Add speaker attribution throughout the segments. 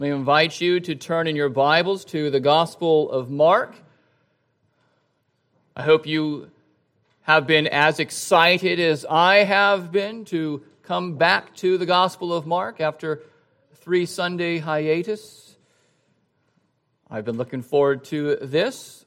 Speaker 1: Let me invite you to turn in your Bibles to the Gospel of Mark. I hope you have been as excited as I have been to come back to the Gospel of Mark after a 3-Sunday hiatus. I've been looking forward to this.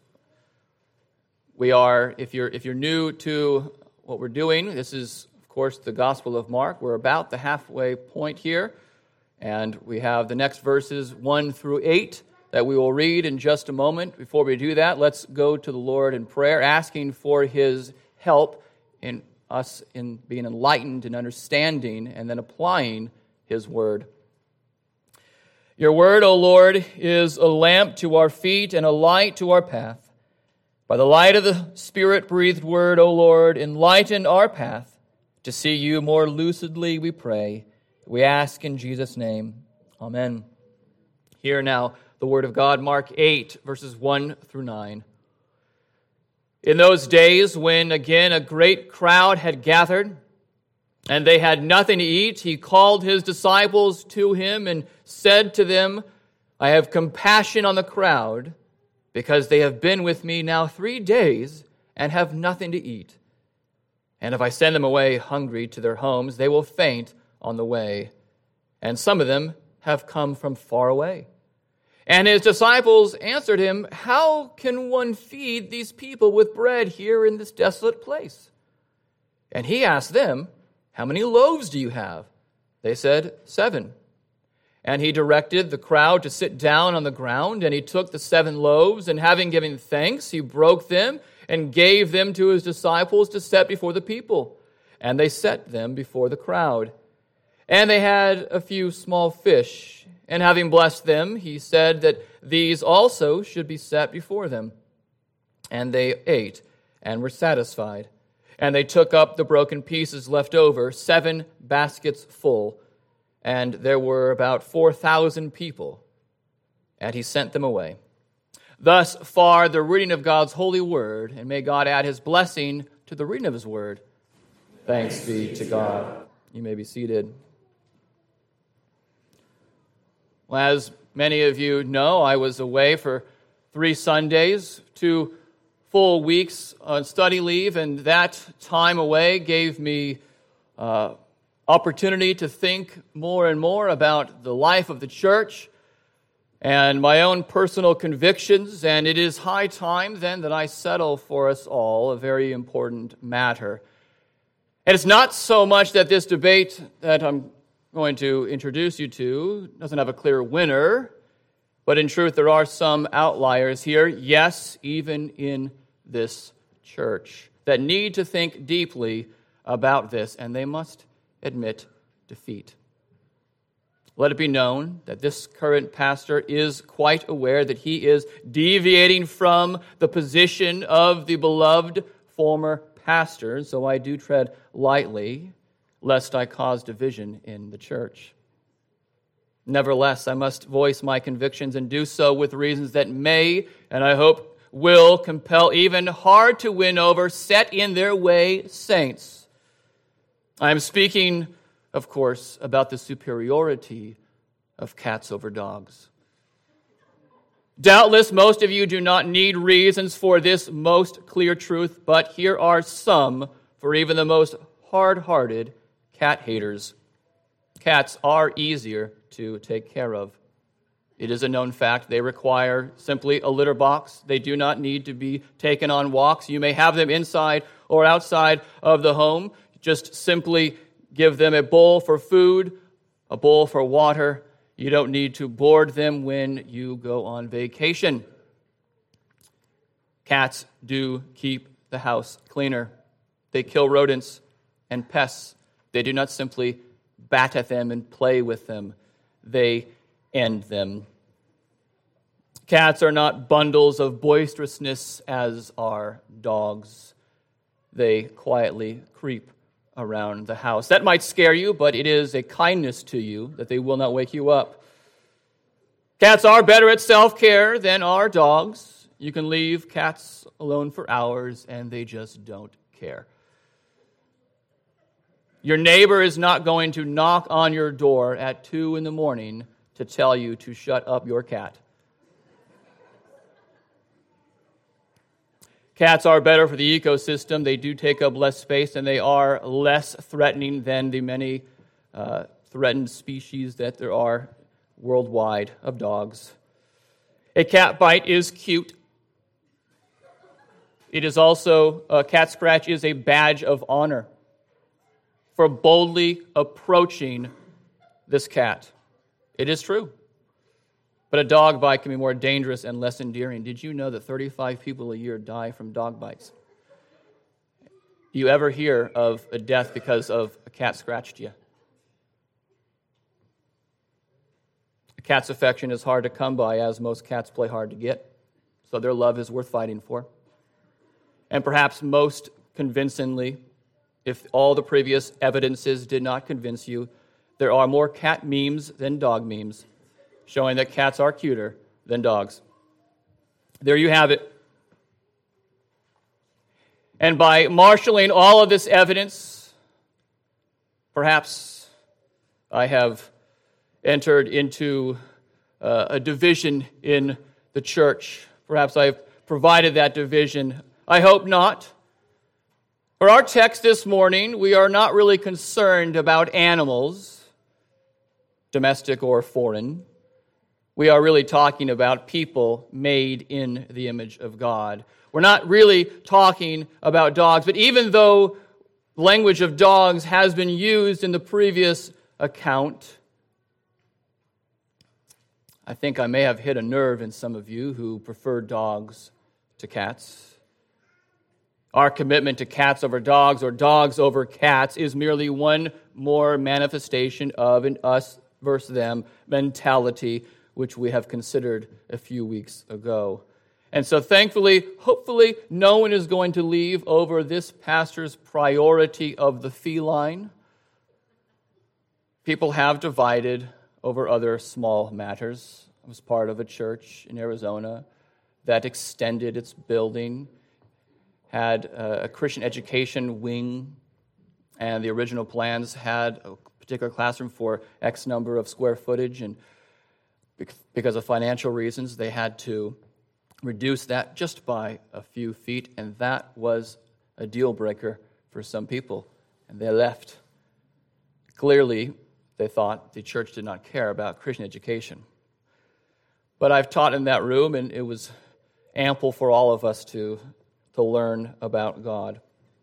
Speaker 1: We are, if you're new to what we're doing, this is, of course, the Gospel of Mark. We're about the halfway point here. And we have the next verses 1 through 8 that we will read in just a moment. Before we do that, let's go to the Lord in prayer, asking for His help in us in being enlightened and understanding and then applying His Word. Your Word, O Lord, is a lamp to our feet and a light to our path. By the light of the Spirit-breathed Word, O Lord, enlighten our path. To see You more lucidly, we pray. We ask in Jesus' name. Amen. Hear now the word of God, Mark 8, verses 1 through 9. In those days, when again a great crowd had gathered, and they had nothing to eat, He called His disciples to Him and said to them, I have compassion on the crowd, because they have been with me now 3 days and have nothing to eat. And if I send them away hungry to their homes, they will faint on the way, and some of them have come from far away. And His disciples answered Him, How can one feed these people with bread here in this desolate place? And He asked them, How many loaves do you have? They said, 7. And He directed the crowd to sit down on the ground, and He took the 7 loaves, and having given thanks, He broke them and gave them to His disciples to set before the people. And they set them before the crowd. And they had a few small fish, and having blessed them, He said that these also should be set before them. And they ate and were satisfied. And they took up the broken pieces left over, 7 baskets full, and there were about 4,000 people. And He sent them away. Thus far the reading of God's holy word, and may God add His blessing to the reading of His word. Thanks be to God. You may be seated. Well, as many of you know, I was away for 3 Sundays, 2 full weeks on study leave, and that time away gave me opportunity to think more and more about the life of the church and my own personal convictions, and it is high time then that I settle for us all a very important matter. And it's not so much that this debate that I'm going to introduce you to doesn't have a clear winner, but in truth there are some outliers here, yes, even in this church, that need to think deeply about this, and they must admit defeat. Let it be known that this current pastor is quite aware that he is deviating from the position of the beloved former pastor, so I do tread lightly, lest I cause division in the church. Nevertheless, I must voice my convictions and do so with reasons that may, and I hope will, compel even hard to win over, set in their way saints. I am speaking, of course, about the superiority of cats over dogs. Doubtless, most of you do not need reasons for this most clear truth, but here are some for even the most hard-hearted cat haters. Cats are easier to take care of. It is a known fact they require simply a litter box. They do not need to be taken on walks. You may have them inside or outside of the home. Just simply give them a bowl for food, a bowl for water. You don't need to board them when you go on vacation. Cats do keep the house cleaner. They kill rodents and pests. They do not simply bat at them and play with them. They end them. Cats are not bundles of boisterousness as are dogs. They quietly creep around the house. That might scare you, but it is a kindness to you that they will not wake you up. Cats are better at self-care than are dogs. You can leave cats alone for hours and they just don't care. Your neighbor is not going to knock on your door at 2 a.m. to tell you to shut up your cat. Cats are better for the ecosystem. They do take up less space, and they are less threatening than the many threatened species that there are worldwide of dogs. A cat bite is cute. It is also, a cat scratch is a badge of honor for boldly approaching this cat. It is true. But a dog bite can be more dangerous and less endearing. Did you know that 35 people a year die from dog bites? Do you ever hear of a death because of a cat scratched you? A cat's affection is hard to come by, as most cats play hard to get. So their love is worth fighting for. And perhaps most convincingly, if all the previous evidences did not convince you, there are more cat memes than dog memes, showing that cats are cuter than dogs. There you have it. And by marshaling all of this evidence, perhaps I have entered into a division in the church. Perhaps I've provided that division. I hope not. For our text this morning, we are not really concerned about animals, domestic or foreign. We are really talking about people made in the image of God. We're not really talking about dogs, but even though language of dogs has been used in the previous account, I think I may have hit a nerve in some of you who prefer dogs to cats. Our commitment to cats over dogs or dogs over cats is merely one more manifestation of an us versus them mentality, which we have considered a few weeks ago. And so thankfully, hopefully, no one is going to leave over this pastor's priority of the feline. People have divided over other small matters. I was part of a church in Arizona that extended its building, had a Christian education wing, and the original plans had a particular classroom for X number of square footage, and because of financial reasons, they had to reduce that just by a few feet, and that was a deal breaker for some people, and they left. Clearly, they thought the church did not care about Christian education. But I've taught in that room, and it was ample for all of us to learn about God.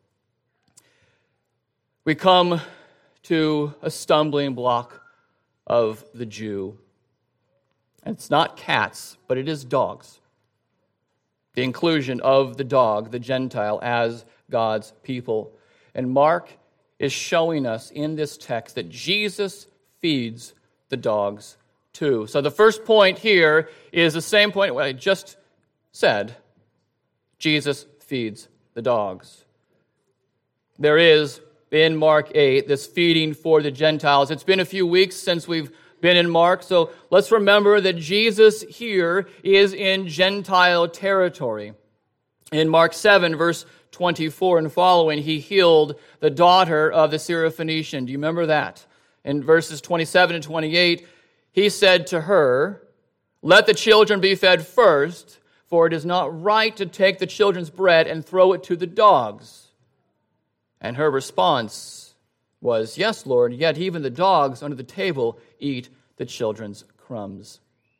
Speaker 1: We come to a stumbling block of the Jew. And it's not cats, but it is dogs. The inclusion of the dog, the Gentile, as God's people. And Mark is showing us in this text that Jesus feeds the dogs too. So the first point here is the same point what I just said. Jesus feeds the dogs. There is, in Mark 8, this feeding for the Gentiles. It's been a few weeks since we've been in Mark, so let's remember that Jesus here is in Gentile territory. In Mark 7, verse 24 and following, he healed the daughter of the Syrophoenician. Do you remember that? In verses 27 and 28, he said to her, "Let the children be fed first, for it is not right to take the children's bread and throw it to the dogs." And her response was, "Yes, Lord, yet even the dogs under the table eat the children's crumbs."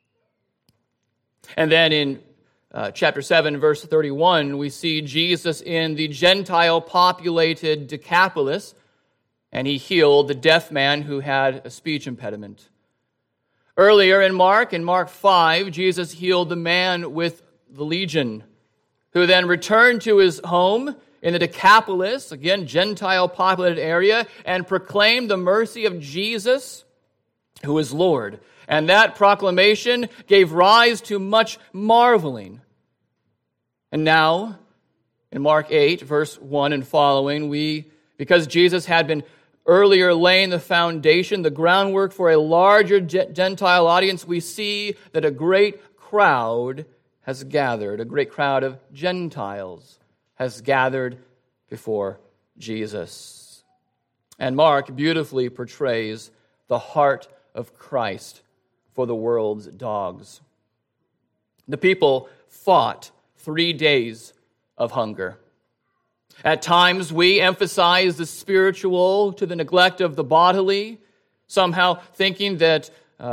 Speaker 1: And then in chapter 7, verse 31, we see Jesus in the Gentile-populated Decapolis, and he healed the deaf man who had a speech impediment. Earlier in Mark 5, Jesus healed the man with the legion, who then returned to his home in the Decapolis, again, Gentile-populated area, and proclaimed the mercy of Jesus, who is Lord. And that proclamation gave rise to much marveling. And now, in Mark 8, verse 1 and following, because Jesus had been earlier laying the foundation, the groundwork for a larger Gentile audience, we see that a great crowd has gathered, a great crowd of Gentiles has gathered before Jesus. And Mark beautifully portrays the heart of Christ for the world's dogs. The people fought 3 days of hunger. At times, we emphasize the spiritual to the neglect of the bodily, somehow thinking that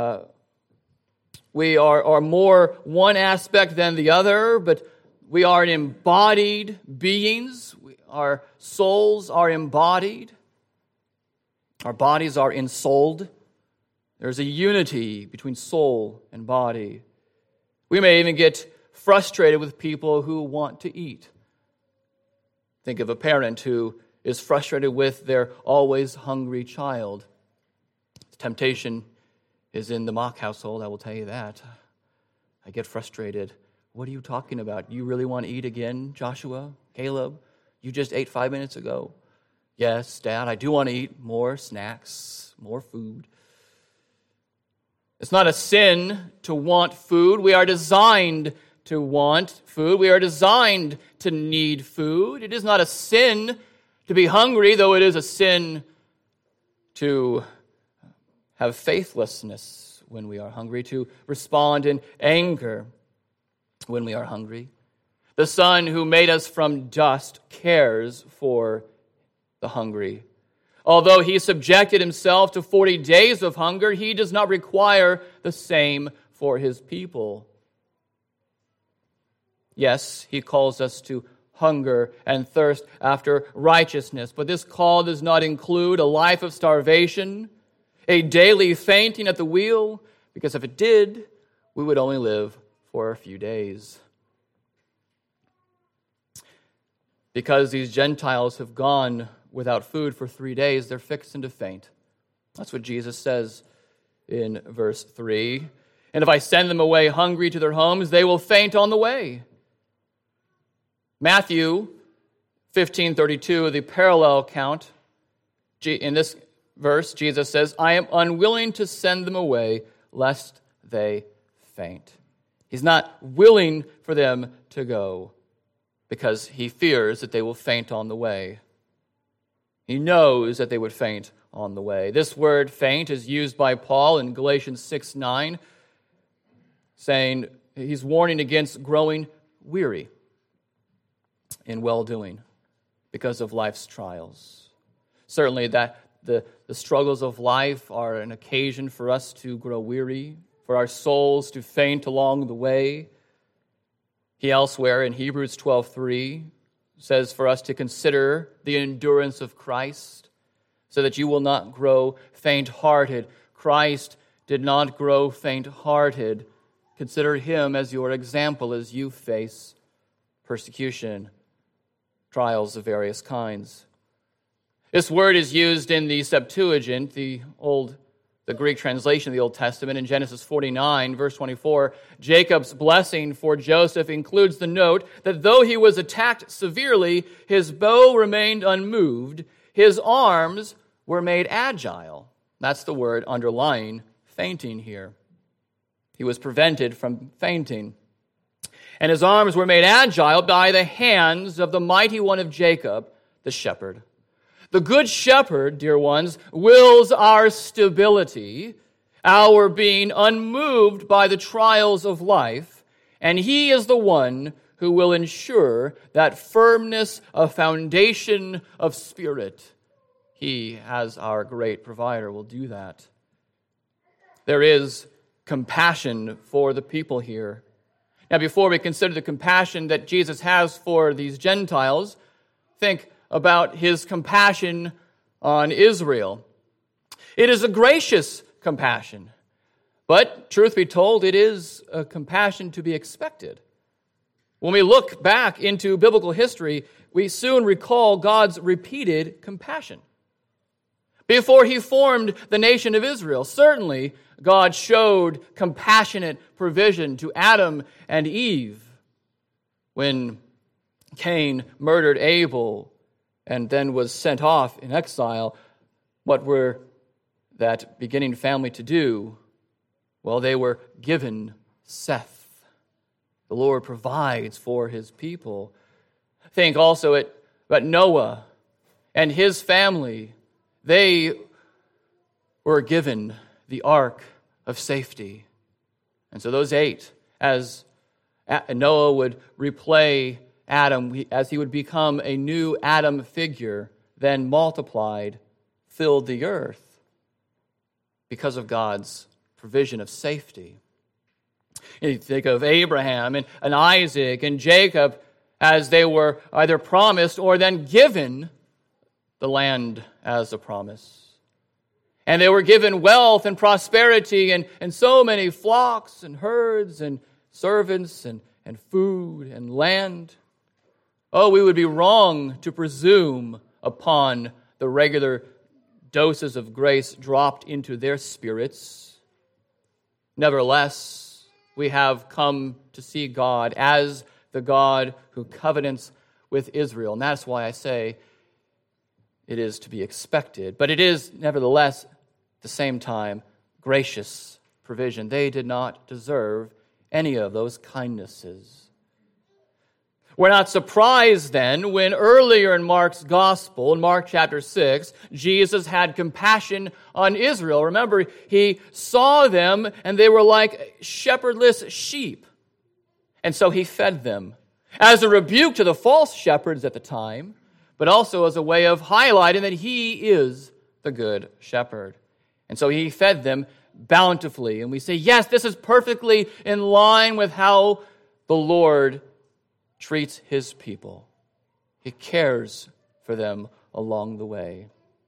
Speaker 1: we are more one aspect than the other, but we are embodied beings. Our souls are embodied. Our bodies are ensouled. There's a unity between soul and body. We may even get frustrated with people who want to eat. Think of a parent who is frustrated with their always hungry child. Temptation is in the Mock household, I will tell you that. I get frustrated. What are you talking about? You really want to eat again, Joshua? Caleb? You just ate 5 minutes ago. Yes, Dad, I do want to eat more snacks, more food. It's not a sin to want food. We are designed to want food. We are designed to need food. It is not a sin to be hungry, though it is a sin to have faithlessness when we are hungry, to respond in anger when we are hungry. The Son who made us from dust cares for the hungry. Although he subjected himself to 40 days of hunger, he does not require the same for his people. Yes, he calls us to hunger and thirst after righteousness, but this call does not include a life of starvation, a daily fainting at the wheel, because if it did, we would only live for a few days. Because these Gentiles have gone without food for 3 days, they're fixing to faint. That's what Jesus says in verse 3. And if I send them away hungry to their homes, they will faint on the way. Matthew 15:32, the parallel account, in this verse, Jesus says, I am unwilling to send them away, lest they faint. He's not willing for them to go because he fears that they will faint on the way. He knows that they would faint on the way. This word faint is used by Paul in Galatians 6:9, saying he's warning against growing weary in well-doing because of life's trials. Certainly that the struggles of life are an occasion for us to grow weary, for our souls to faint along the way. He elsewhere in Hebrews 12:3 says for us to consider the endurance of Christ so that you will not grow faint-hearted. Christ did not grow faint-hearted. Consider him as your example as you face persecution, trials of various kinds. This word is used in the Septuagint, the Greek translation of the Old Testament, in Genesis 49, verse 24. Jacob's blessing for Joseph includes the note that though he was attacked severely, his bow remained unmoved, his arms were made agile. That's the word underlying fainting here. He was prevented from fainting. And his arms were made agile by the hands of the mighty one of Jacob, the shepherd. The good shepherd, dear ones, wills our stability, our being unmoved by the trials of life, and he is the one who will ensure that firmness of foundation of spirit. He, as our great provider, will do that. There is compassion for the people here. Now, before we consider the compassion that Jesus has for these Gentiles, think about his compassion on Israel. It is a gracious compassion, but truth be told, it is a compassion to be expected. When we look back into biblical history, we soon recall God's repeated compassion. Before he formed the nation of Israel, certainly God showed compassionate provision to Adam and Eve when Cain murdered Abel and then was sent off in exile. What were that beginning family to do? Well, they were given Seth. The Lord provides for his people. Think also about Noah and his family. They were given the ark of safety. And so those 8, as Noah would replay Adam, as he would become a new Adam figure, then multiplied, filled the earth because of God's provision of safety. You think of Abraham and Isaac and Jacob as they were either promised or then given the land as a promise. And they were given wealth and prosperity and so many flocks and herds and servants and food and land. Oh, we would be wrong to presume upon the regular doses of grace dropped into their spirits. Nevertheless, we have come to see God as the God who covenants with Israel. And that's why I say it is to be expected. But it is, nevertheless, at the same time, gracious provision. They did not deserve any of those kindnesses. We're not surprised then when earlier in Mark's gospel, in Mark chapter 6, Jesus had compassion on Israel. Remember, he saw them and they were like shepherdless sheep. And so he fed them as a rebuke to the false shepherds at the time, but also as a way of highlighting that he is the good shepherd. And so he fed them bountifully. And we say, yes, this is perfectly in line with how the Lord treats his people. He cares for them along the way.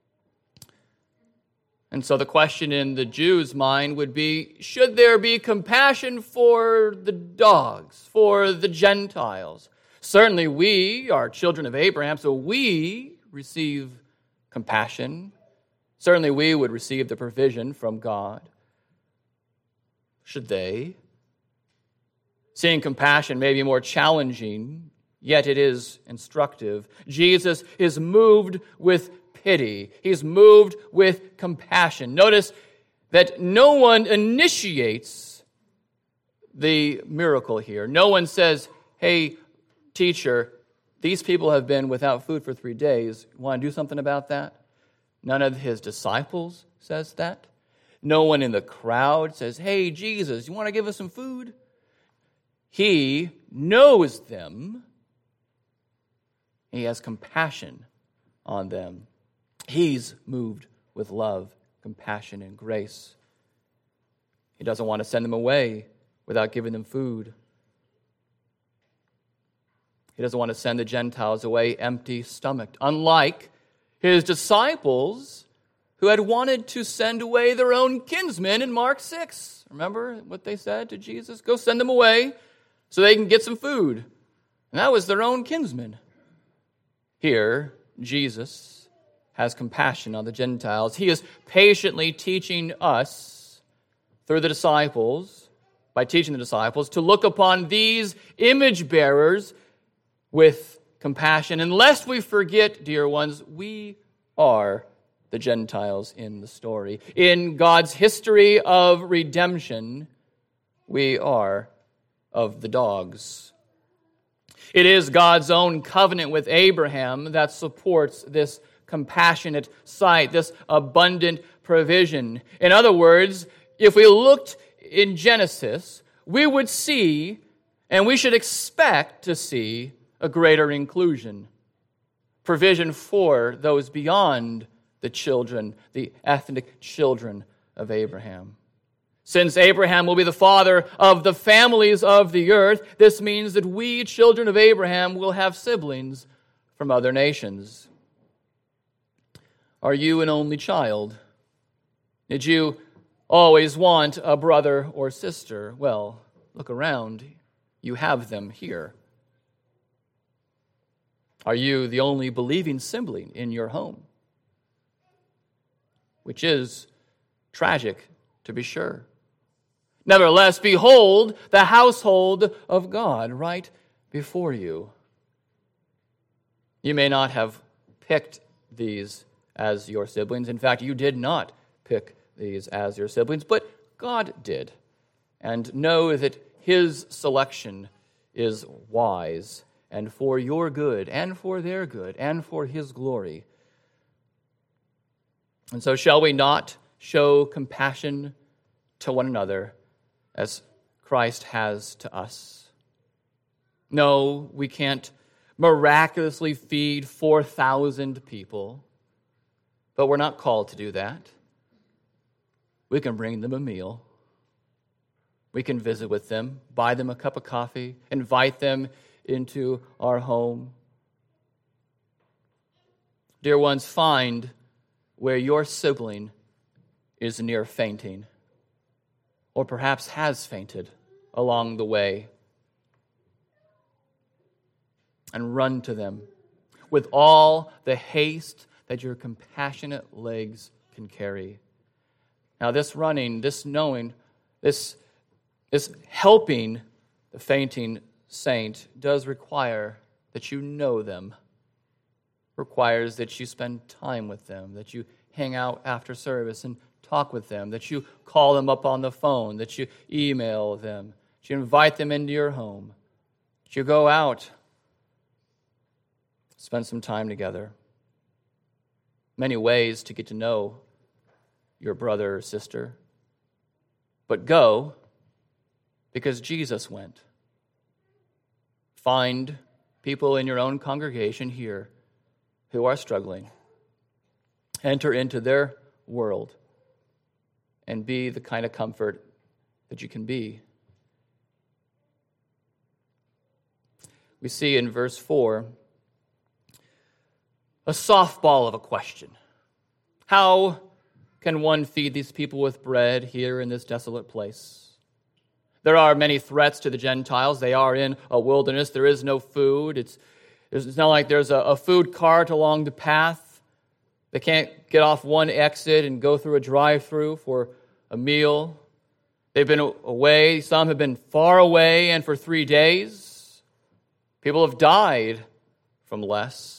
Speaker 1: And so the question in the Jews' mind would be, should there be compassion for the dogs, for the Gentiles? Certainly we are children of Abraham, so we receive compassion. Certainly we would receive the provision from God. Should they? Seeing compassion may be more challenging, yet it is instructive. Jesus is moved with pity. He's moved with compassion. Notice that no one initiates the miracle here. No one says, hey, teacher, these people have been without food for 3 days. You want to do something about that? None of his disciples says that. No one in the crowd says, hey, Jesus, you want to give us some food? He knows them. He has compassion on them. He's moved with love, compassion, and grace. He doesn't want to send them away without giving them food. He doesn't want to send the Gentiles away empty-stomached, unlike his disciples who had wanted to send away their own kinsmen in Mark 6. Remember what they said to Jesus? Go send them away so they can get some food. And that was their own kinsmen. Here, Jesus has compassion on the Gentiles. He is patiently teaching us through the disciples, by teaching the disciples, to look upon these image bearers with compassion. And lest we forget, dear ones, we are the Gentiles in the story. In God's history of redemption, we are of the dogs. It is God's own covenant with Abraham that supports this compassionate sight, this abundant provision. In other words, if we looked in Genesis, we would see, and we should expect to see, a greater inclusion. Provision for those beyond the children, the ethnic children of Abraham. Since Abraham will be the father of the families of the earth, this means that we, children of Abraham, will have siblings from other nations. Are you an only child? Did you always want a brother or sister? Well, look around. You have them here. Are you the only believing sibling in your home? Which is tragic, to be sure. Nevertheless, behold the household of God right before you. You may not have picked these as your siblings. In fact, you did not pick these as your siblings, but God did. And know that his selection is wise and for your good and for their good and for his glory. And so shall we not show compassion to one another as Christ has to us. No, we can't miraculously feed 4,000 people, but we're not called to do that. We can bring them a meal. We can visit with them, buy them a cup of coffee, invite them into our home. Dear ones, find where your sibling is near fainting, or perhaps has fainted along the way, and run to them with all the haste that your compassionate legs can carry. Now, this running, this knowing, this helping the fainting saint does require that you know them, requires that you spend time with them, that you hang out after service and talk with them, that you call them up on the phone, that you email them, that you invite them into your home, that you go out, spend some time together. Many ways to get to know your brother or sister. But go because Jesus went. Find people in your own congregation here who are struggling. Enter into their world and be the kind of comfort that you can be. We see in verse 4 a softball of a question. How can one feed these people with bread here in this desolate place? There are many threats to the Gentiles. They are in a wilderness. There is no food. It's not like there's a food cart along the path. They can't get off one exit and go through a drive-through for a meal. They've been away. Some have been far away and for 3 days. People have died from less.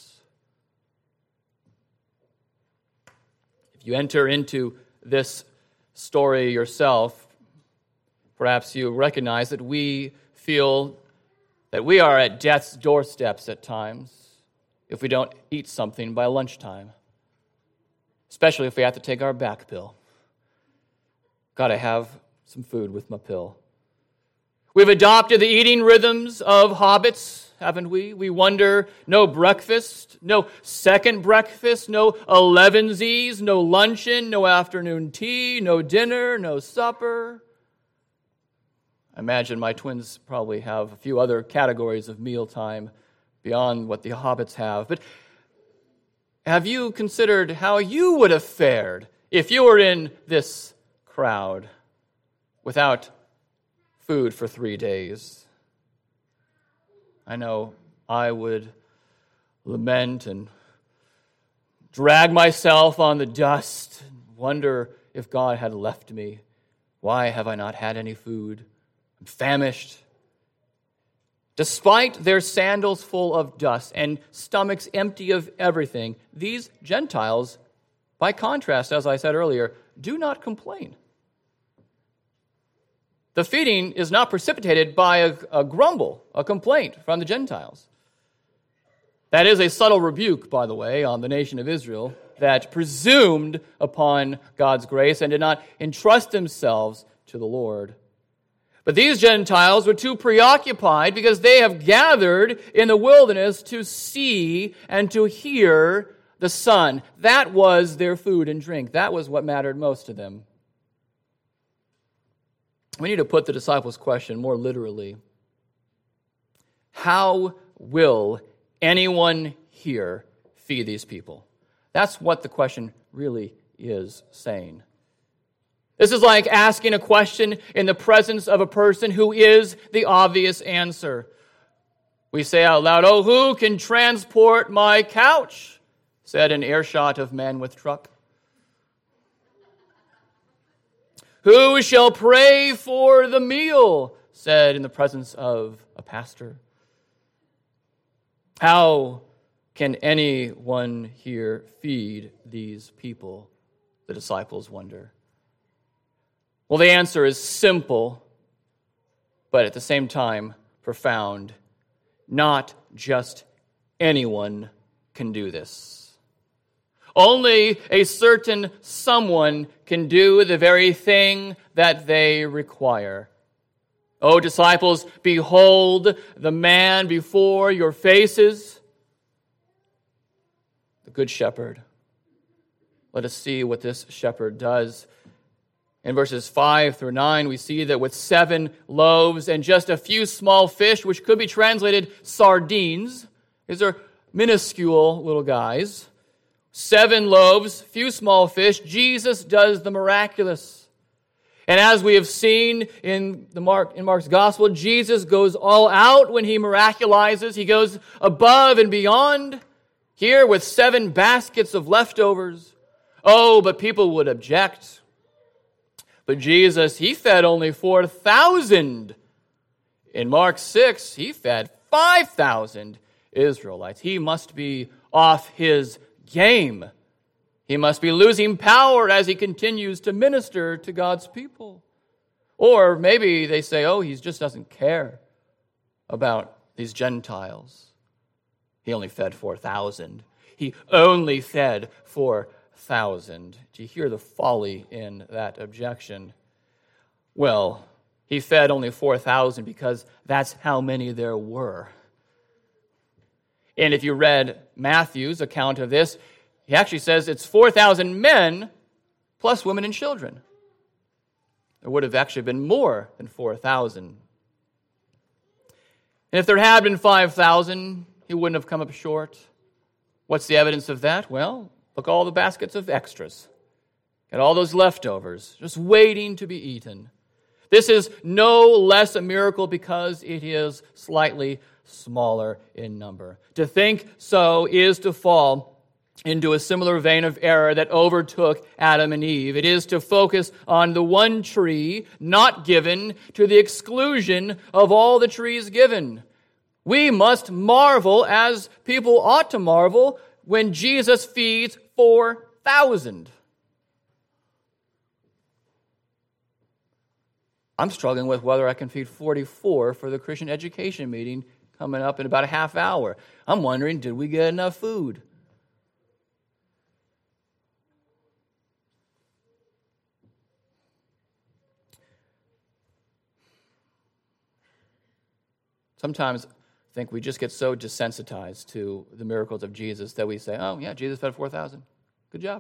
Speaker 1: If you enter into this story yourself, perhaps you recognize that we feel that we are at death's doorsteps at times if we don't eat something by lunchtime, especially if we have to take our back pill. Got to have some food with my pill. We've adopted the eating rhythms of hobbits, haven't we? We wonder, no breakfast, no second breakfast, no 11sies, no luncheon, no afternoon tea, no dinner, no supper. I imagine my twins probably have a few other categories of mealtime beyond what the hobbits have. But have you considered how you would have fared if you were in this crowd without food for 3 days? I know I would lament and drag myself on the dust and wonder if God had left me. Why have I not had any food? I'm famished. Despite their sandals full of dust and stomachs empty of everything, these Gentiles, by contrast, as I said earlier, do not complain. The feeding is not precipitated by a grumble, a complaint from the Gentiles. That is a subtle rebuke, by the way, on the nation of Israel that presumed upon God's grace and did not entrust themselves to the Lord. But these Gentiles were too preoccupied because they have gathered in the wilderness to see and to hear the Son. That was their food and drink. That was what mattered most to them. We need to put the disciples' question more literally. How will anyone here feed these people? That's what the question really is saying. This is like asking a question in the presence of a person who is the obvious answer. We say out loud, "Oh, who can transport my couch?" said an earshot of men with truck. "Who shall pray for the meal?" said in the presence of a pastor. How can anyone here feed these people? The disciples wonder. Well, the answer is simple, but at the same time profound. Not just anyone can do this. Only a certain someone can do the very thing that they require. O disciples, behold the man before your faces, the good shepherd. Let us see what this shepherd does. In verses 5 through 9, we see that with 7 loaves and just a few small fish, which could be translated sardines, these are minuscule little guys, 7 loaves, few small fish, Jesus does the miraculous. And as we have seen in Mark's gospel, Jesus goes all out when he miraculizes. He goes above and beyond. Here with 7 baskets of leftovers. Oh, but people would object. But Jesus, he fed only 4,000. In Mark 6, he fed 5,000 Israelites. He must be off his game. He must be losing power as he continues to minister to God's people. Or maybe they say, oh, he just doesn't care about these Gentiles. He only fed 4,000. He only fed 4,000. Do you hear the folly in that objection? Well, he fed only 4,000 because that's how many there were. And if you read Matthew's account of this, he actually says it's 4,000 men plus women and children. There would have actually been more than 4,000. And if there had been 5,000, he wouldn't have come up short. What's the evidence of that? Well, look at all the baskets of extras. Got all those leftovers just waiting to be eaten. This is no less a miracle because it is slightly smaller in number. To think so is to fall into a similar vein of error that overtook Adam and Eve. It is to focus on the one tree not given to the exclusion of all the trees given. We must marvel as people ought to marvel when Jesus feeds 4,000. I'm struggling with whether I can feed 44 for the Christian education meeting coming up in about a half hour. I'm wondering, did we get enough food? Sometimes I think we just get so desensitized to the miracles of Jesus that we say, oh, yeah, Jesus fed 4,000. Good job.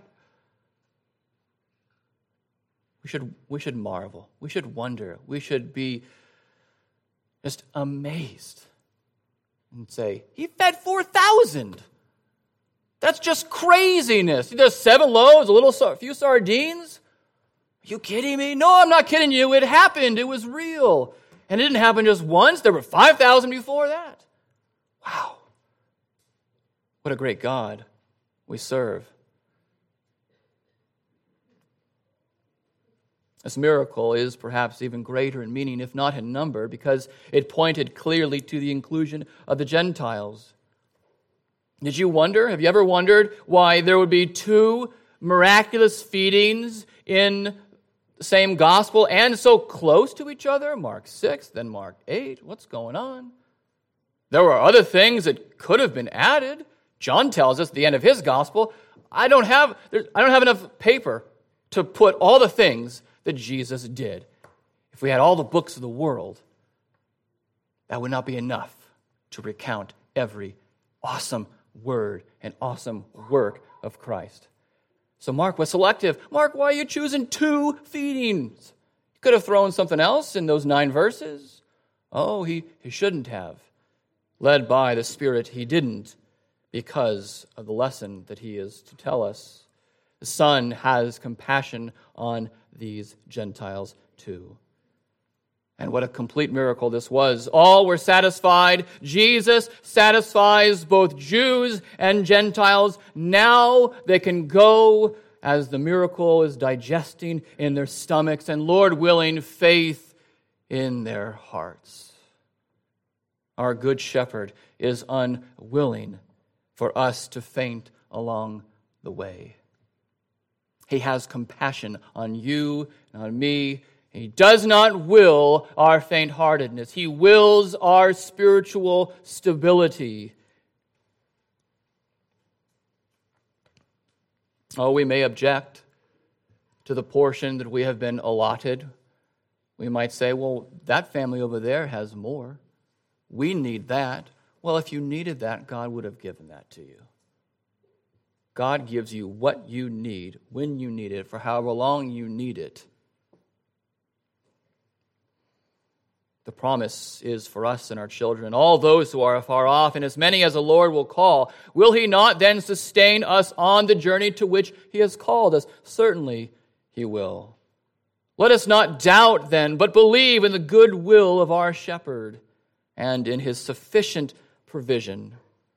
Speaker 1: We should marvel. We should wonder. We should be just amazed and say, he fed 4,000. That's just craziness. There's 7 loaves, a few sardines. Are you kidding me? No, I'm not kidding you. It happened. It was real. And it didn't happen just once. There were 5,000 before that. Wow. What a great God we serve. This miracle is perhaps even greater in meaning, if not in number, because it pointed clearly to the inclusion of the Gentiles. Did you wonder? Have you ever wondered why there would be 2 miraculous feedings in the same gospel and so close to each other? Mark 6, then Mark 8. What's going on? There were other things that could have been added. John tells us at the end of his gospel, I don't have enough paper to put all the things that Jesus did. If we had all the books of the world, that would not be enough to recount every awesome word and awesome work of Christ. So Mark was selective. Mark, why are you choosing 2 feedings? You could have thrown something else in those 9 verses. Oh, he shouldn't have. Led by the Spirit, he didn't, because of the lesson that he is to tell us. The Son has compassion on these Gentiles too. And what a complete miracle this was. All were satisfied. Jesus satisfies both Jews and Gentiles. Now they can go as the miracle is digesting in their stomachs and, Lord willing, faith in their hearts. Our good shepherd is unwilling for us to faint along the way. He has compassion on you and on me. He does not will our faint-heartedness. He wills our spiritual stability. Oh, we may object to the portion that we have been allotted. We might say, well, that family over there has more. We need that. Well, if you needed that, God would have given that to you. God gives you what you need, when you need it, for however long you need it. The promise is for us and our children, all those who are afar off, and as many as the Lord will call. Will he not then sustain us on the journey to which he has called us? Certainly he will. Let us not doubt then, but believe in the good will of our shepherd and in his sufficient provision.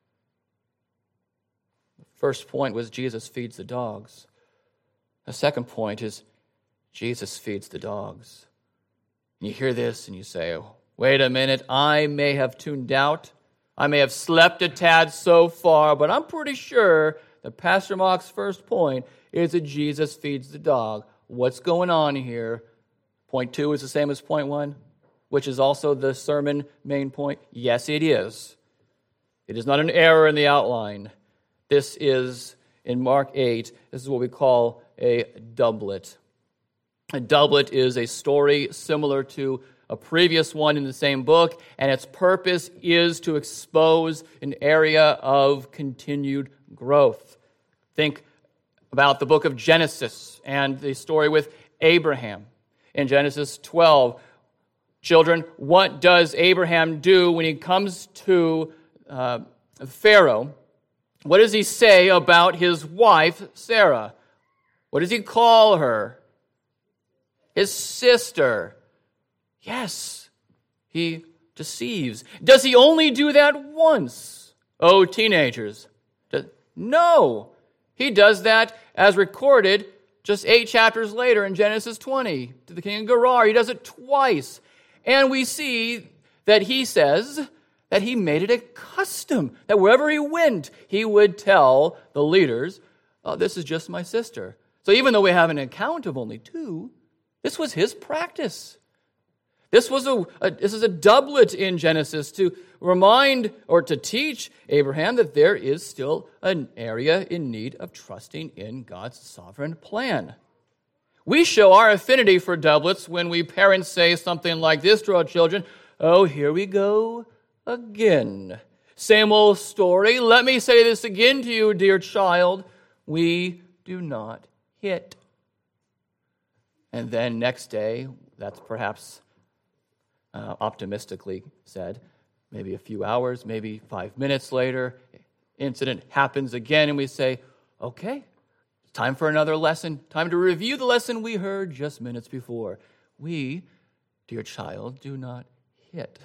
Speaker 1: The first point was Jesus feeds the dogs. The second point is Jesus feeds the dogs. You hear this and you say, oh, wait a minute, I may have tuned out. I may have slept a tad so far, but I'm pretty sure that Pastor Mock's first point is that Jesus feeds the dog. What's going on here? Point 2 is the same as point 1, which is also the sermon main point. Yes, it is. It is not an error in the outline. This is, in Mark 8, this is what we call a doublet. A doublet is a story similar to a previous one in the same book, and its purpose is to expose an area of continued growth. Think about the book of Genesis and the story with Abraham. In Genesis 12, children, what does Abraham do when he comes to Pharaoh? What does he say about his wife, Sarah? What does he call her? His sister. Yes, he deceives. Does he only do that once? Oh, teenagers. No. He does that as recorded just 8 chapters later in Genesis 20 to the king of Gerar. He does it twice. And we see that he says that he made it a custom that wherever he went, he would tell the leaders, oh, this is just my sister. So even though we have an account of only 2, this was his practice. This is a doublet in Genesis to remind or to teach Abraham that there is still an area in need of trusting in God's sovereign plan. We show our affinity for doublets when we parents say something like this to our children, oh, here we go again. Same old story. Let me say this again to you, dear child. We do not hit. And then next day, that's perhaps optimistically said, maybe a few hours, maybe 5 minutes later, incident happens again, and we say, okay, time for another lesson, time to review the lesson we heard just minutes before. We, dear child, do not hit.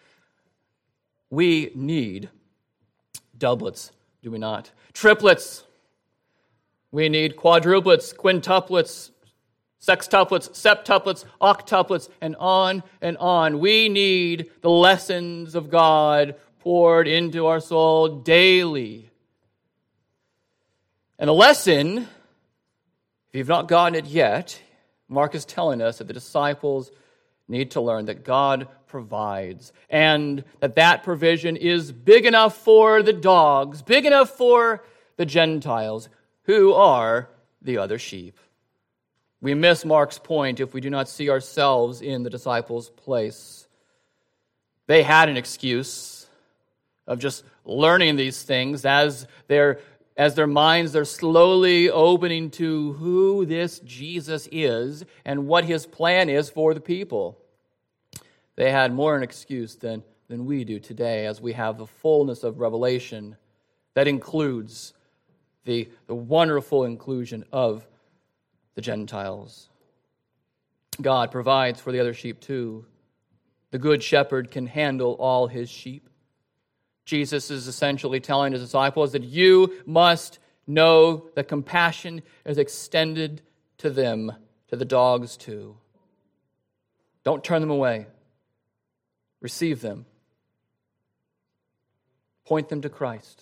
Speaker 1: We need doublets, do we not? Triplets. We need quadruplets, quintuplets, sextuplets, septuplets, octuplets, and on and on. We need the lessons of God poured into our soul daily. And the lesson, if you've not gotten it yet, Mark is telling us that the disciples need to learn that God provides, and that provision is big enough for the dogs, big enough for the Gentiles, who are the other sheep. We miss Mark's point if we do not see ourselves in the disciples' place. They had an excuse of just learning these things as their minds are slowly opening to who this Jesus is and what his plan is for the people. They had more an excuse than we do today, as we have the fullness of revelation that includes the wonderful inclusion of the Gentiles. God provides for the other sheep too. The good shepherd can handle all his sheep. Jesus is essentially telling his disciples that you must know that compassion is extended to them, to the dogs too. Don't turn them away. Receive them. Point them to Christ.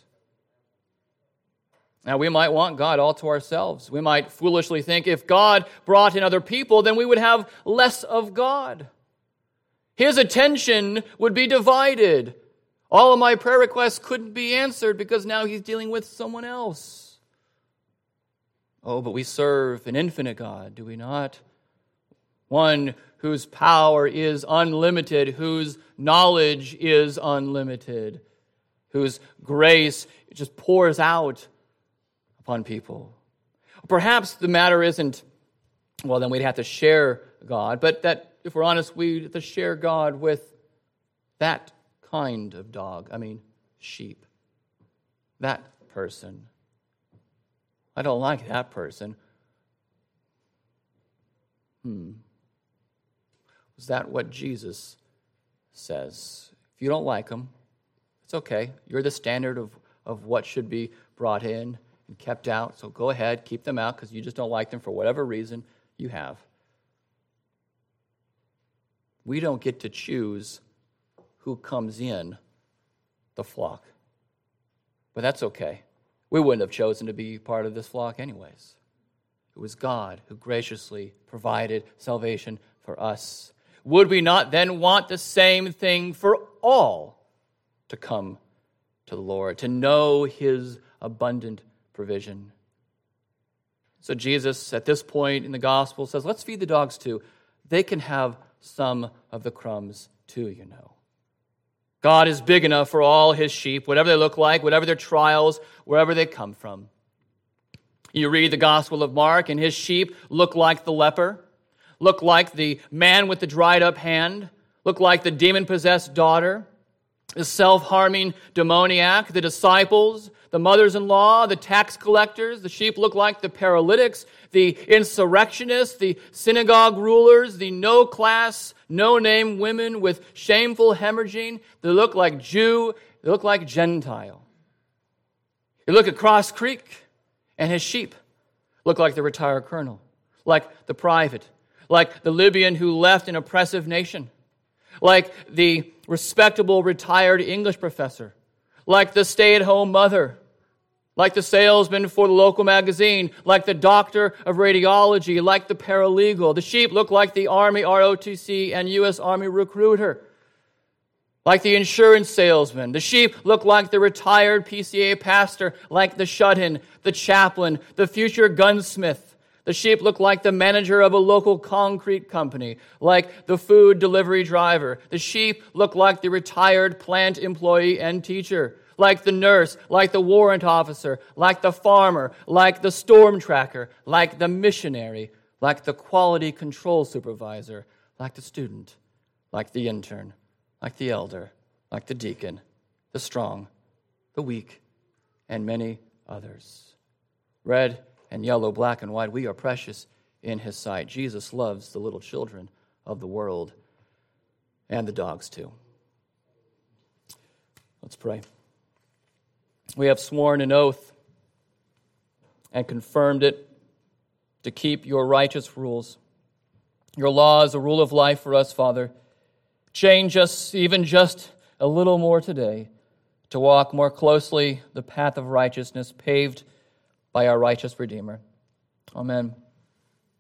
Speaker 1: Now, we might want God all to ourselves. We might foolishly think if God brought in other people, then we would have less of God. His attention would be divided. All of my prayer requests couldn't be answered because now he's dealing with someone else. Oh, but we serve an infinite God, do we not? One whose power is unlimited, whose knowledge is unlimited, whose grace just pours out upon people. Perhaps the matter isn't, well, then we'd have to share God, but that, if we're honest, we'd have to share God with that kind of dog. Sheep. That person. I don't like that person. Is that what Jesus says? If you don't like them, it's okay. You're the standard of what should be brought in and kept out. So go ahead, keep them out because you just don't like them for whatever reason you have. We don't get to choose who comes in the flock. But that's okay. We wouldn't have chosen to be part of this flock anyways. It was God who graciously provided salvation for us. Would we not then want the same thing for all to come to the Lord, to know His abundant provision? So Jesus, at this point in the gospel, says, let's feed the dogs too. They can have some of the crumbs too, you know. God is big enough for all His sheep, whatever they look like, whatever their trials, wherever they come from. You read the Gospel of Mark, and his sheep look like the leper, look like the man with the dried up hand, look like the demon-possessed daughter, the self-harming demoniac, the disciples, the mothers-in-law, the tax collectors. The sheep look like the paralytics, the insurrectionists, the synagogue rulers, the no-class, no-name women with shameful hemorrhaging. They look like Jew, they look like Gentile. You look at Cross Creek, and his sheep look like the retired colonel, like the private, like the Libyan who left an oppressive nation, like the respectable retired English professor, like the stay-at-home mother, like the salesman for the local magazine, like the doctor of radiology, like the paralegal. The sheep look like the Army ROTC and U.S. Army recruiter, like the insurance salesman. The sheep look like the retired PCA pastor, like the shut-in, the chaplain, the future gunsmith. The sheep look like the manager of a local concrete company, like the food delivery driver. The sheep look like the retired plant employee and teacher, like the nurse, like the warrant officer, like the farmer, like the storm tracker, like the missionary, like the quality control supervisor, like the student, like the intern, like the elder, like the deacon, the strong, the weak, and many others. Red and yellow, black and white, we are precious in His sight. Jesus loves the little children of the world and the dogs too. Let's pray. We have sworn an oath and confirmed it to keep your righteous rules. Your law is a rule of life for us, Father. Change us even just a little more today to walk more closely the path of righteousness paved by our righteous Redeemer. Amen.